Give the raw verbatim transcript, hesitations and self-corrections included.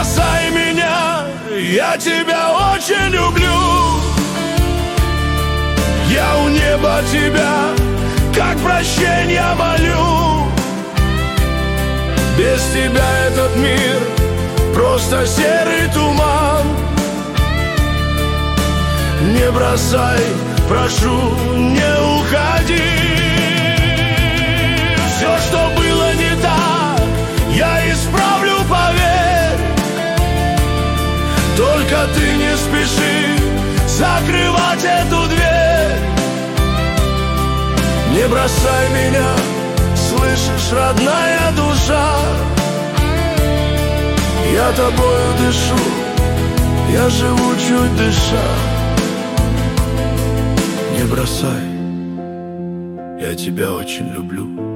бросай меня, я тебя очень люблю. Я у неба тебя, как прощенья молю. Без тебя этот мир просто серый туман. Не бросай, прошу, не уходи. Все, что было не так, я исправлю, поверь. Только ты не спеши закрывать эту дверь. Не бросай меня, слышишь, родная душа. Я тобою дышу, я живу чуть дыша. Не бросай, я тебя очень люблю.